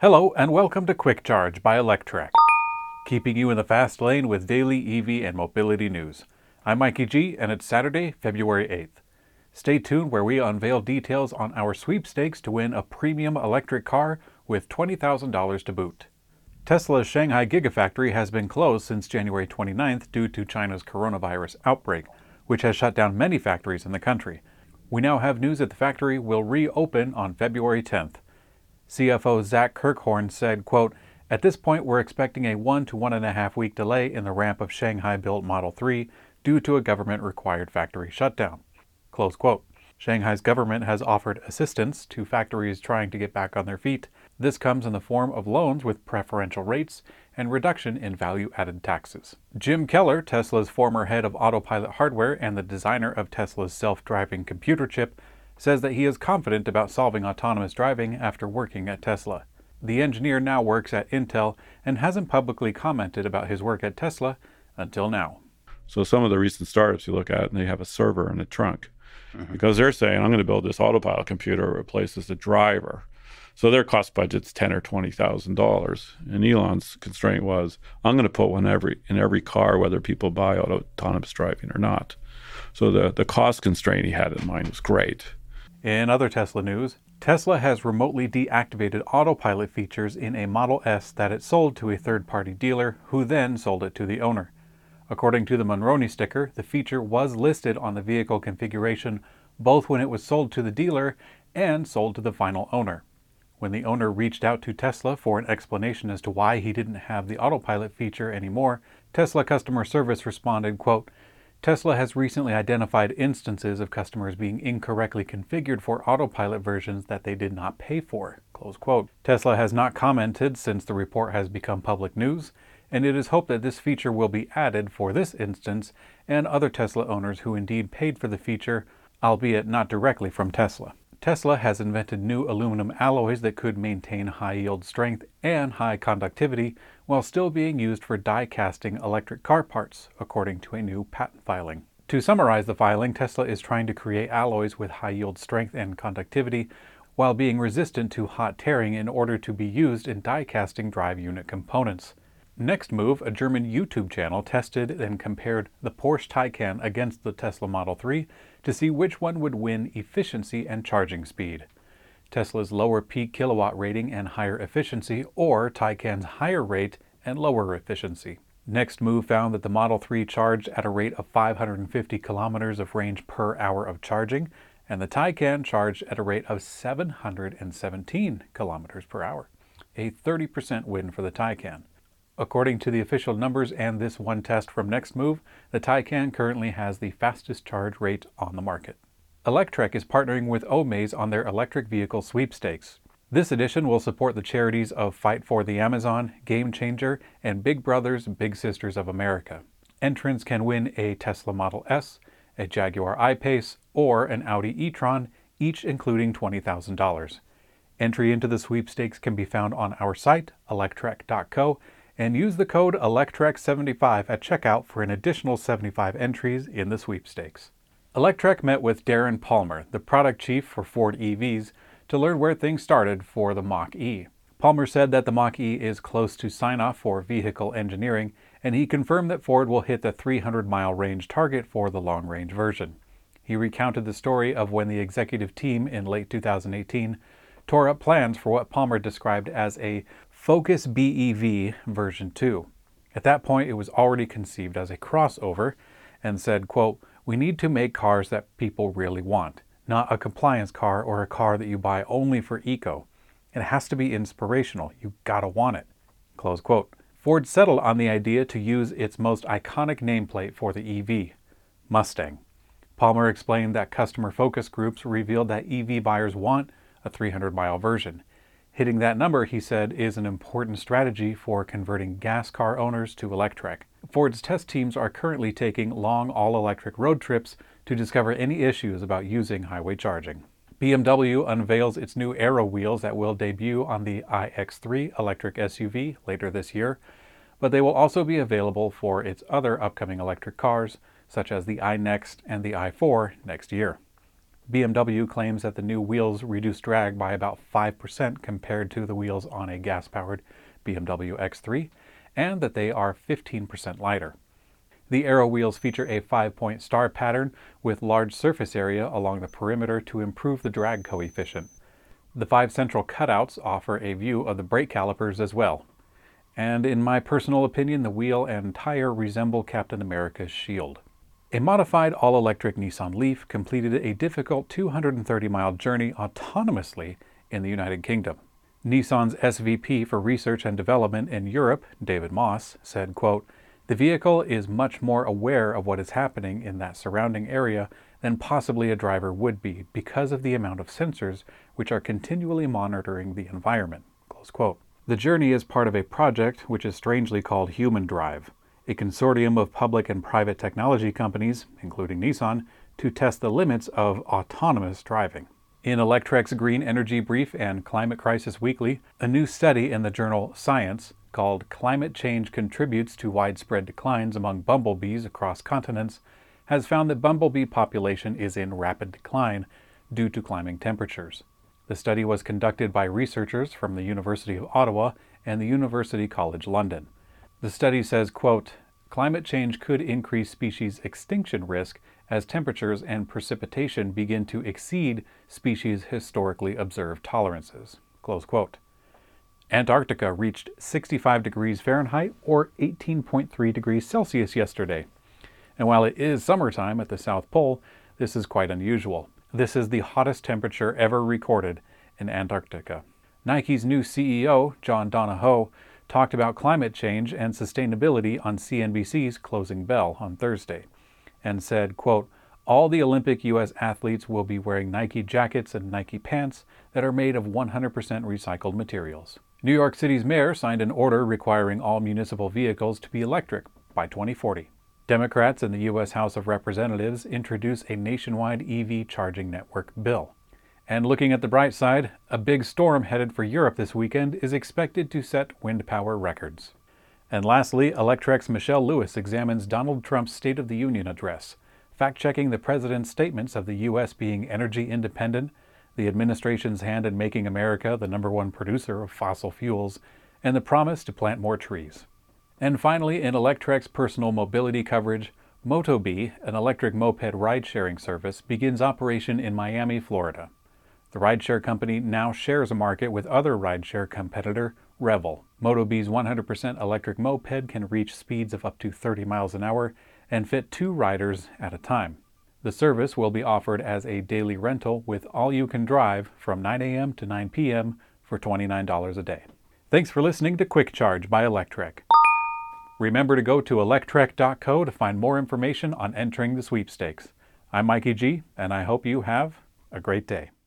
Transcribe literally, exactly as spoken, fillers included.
Hello and welcome to Quick Charge by Electrek, keeping you in the fast lane with daily E V and mobility news. I'm Mikey G and it's Saturday, February eighth. Stay tuned where we unveil details on our sweepstakes to win a premium electric car with twenty thousand dollars to boot. Tesla's Shanghai Gigafactory has been closed since January twenty-ninth due to China's coronavirus outbreak, which has shut down many factories in the country. We now have news that the factory will reopen on February tenth. C F O Zach Kirkhorn said, quote, "At this point, we're expecting a one to one and a half week delay in the ramp of Shanghai-built Model three due to a government-required factory shutdown." Close quote. Shanghai's government has offered assistance to factories trying to get back on their feet. This comes in the form of loans with preferential rates and reduction in value-added taxes. Jim Keller, Tesla's former head of Autopilot hardware and the designer of Tesla's self-driving computer chip, says that he is confident about solving autonomous driving after working at Tesla. The engineer now works at Intel and hasn't publicly commented about his work at Tesla until now. So some of the recent startups you look at, and they have a server in the trunk, mm-hmm. because they're saying, I'm going to build this autopilot computer that replaces the driver. So their cost budget's ten or twenty thousand dollars. And Elon's constraint was, I'm going to put one every in every car, whether people buy auto, autonomous driving or not. So the the cost constraint he had in mind was great. In other Tesla news, Tesla has remotely deactivated autopilot features in a Model S that it sold to a third-party dealer, who then sold it to the owner. According to the Monroney sticker, the feature was listed on the vehicle configuration both when it was sold to the dealer and sold to the final owner. When the owner reached out to Tesla for an explanation as to why he didn't have the autopilot feature anymore, Tesla customer service responded, quote, "Tesla has recently identified instances of customers being incorrectly configured for autopilot versions that they did not pay for." Close quote. Tesla has not commented since the report has become public news, and it is hoped that this feature will be added for this instance and other Tesla owners who indeed paid for the feature, albeit not directly from Tesla. Tesla has invented new aluminum alloys that could maintain high yield strength and high conductivity while still being used for die casting electric car parts, according to a new patent filing. To summarize the filing, Tesla is trying to create alloys with high yield strength and conductivity while being resistant to hot tearing in order to be used in die casting drive unit components. Nextmove, a German YouTube channel, tested and compared the Porsche Taycan against the Tesla Model three to see which one would win efficiency and charging speed. Tesla's lower peak kilowatt rating and higher efficiency, or Taycan's higher rate and lower efficiency. Nextmove found that the Model three charged at a rate of five hundred fifty kilometers of range per hour of charging, and the Taycan charged at a rate of seven hundred seventeen kilometers per hour, a thirty percent win for the Taycan. According to the official numbers and this one test from Nextmove, the Taycan currently has the fastest charge rate on the market. Electrek is partnering with Omaze on their electric vehicle sweepstakes. This edition will support the charities of Fight for the Amazon, Game Changer, and Big Brothers Big Sisters of America. Entrants can win a Tesla Model S, a Jaguar I-Pace, or an Audi e-tron, each including twenty thousand dollars. Entry into the sweepstakes can be found on our site, electrek dot co, and use the code electrek seventy-five at checkout for an additional seventy-five entries in the sweepstakes. Electrek met with Darren Palmer, the product chief for Ford E Vs, to learn where things started for the Mach-E. Palmer said that the Mach-E is close to sign-off for vehicle engineering, and he confirmed that Ford will hit the three hundred mile range target for the long-range version. He recounted the story of when the executive team in late two thousand eighteen tore up plans for what Palmer described as a Focus B E V version two. At that point, it was already conceived as a crossover, and said, quote, "We need to make cars that people really want, not a compliance car or a car that you buy only for eco. It has to be inspirational. You gotta want it." Close quote. Ford settled on the idea to use its most iconic nameplate for the E V, Mustang. Palmer explained that customer focus groups revealed that E V buyers want a three hundred mile version. Hitting that number, he said, is an important strategy for converting gas car owners to Electrek. Ford's test teams are currently taking long all-electric road trips to discover any issues about using highway charging. B M W unveils its new Aero wheels that will debut on the i X three electric S U V later this year, but they will also be available for its other upcoming electric cars, such as the iNext and the i four next year. B M W claims that the new wheels reduce drag by about five percent compared to the wheels on a gas-powered B M W X three, and that they are fifteen percent lighter. The Aero wheels feature a five-point star pattern with large surface area along the perimeter to improve the drag coefficient. The five central cutouts offer a view of the brake calipers as well. And in my personal opinion, the wheel and tire resemble Captain America's shield. A modified all-electric Nissan Leaf completed a difficult two hundred thirty mile journey autonomously in the United Kingdom. Nissan's S V P for Research and Development in Europe, David Moss, said, quote, "The vehicle is much more aware of what is happening in that surrounding area than possibly a driver would be because of the amount of sensors which are continually monitoring the environment." Close quote. The journey is part of a project which is strangely called Human Drive, a consortium of public and private technology companies, including Nissan, to test the limits of autonomous driving. In Electrek's Green Energy Brief and Climate Crisis Weekly, a new study in the journal Science called "Climate Change Contributes to Widespread Declines Among Bumblebees Across Continents" has found that bumblebee population is in rapid decline due to climbing temperatures. The study was conducted by researchers from the University of Ottawa and the University College London. The study says, quote, "Climate change could increase species extinction risk as temperatures and precipitation begin to exceed species' historically observed tolerances." Close quote. Antarctica reached sixty-five degrees Fahrenheit or eighteen point three degrees Celsius yesterday. And while it is summertime at the South Pole, this is quite unusual. This is the hottest temperature ever recorded in Antarctica. Nike's new C E O, John Donahoe, talked about climate change and sustainability on C N B C's Closing Bell on Thursday, and said, quote, "All the Olympic U S athletes will be wearing Nike jackets and Nike pants that are made of one hundred percent recycled materials." New York City's mayor signed an order requiring all municipal vehicles to be electric by twenty forty. Democrats in the U S House of Representatives introduce a nationwide E V charging network bill. And looking at the bright side, a big storm headed for Europe this weekend is expected to set wind power records. And lastly, Electrek's Michelle Lewis examines Donald Trump's State of the Union address, fact-checking the president's statements of the U S being energy independent, the administration's hand in making America the number one producer of fossil fuels, and the promise to plant more trees. And finally, in Electrek's personal mobility coverage, Motobee, an electric moped ride-sharing service, begins operation in Miami, Florida. The rideshare company now shares a market with other rideshare competitor, Revel. Motobee's one hundred percent electric moped can reach speeds of up to thirty miles an hour and fit two riders at a time. The service will be offered as a daily rental with all-you-can-drive from nine a m to nine p m for twenty-nine dollars a day. Thanks for listening to Quick Charge by Electrek. Remember to go to electrek dot co to find more information on entering the sweepstakes. I'm Mikey G, and I hope you have a great day.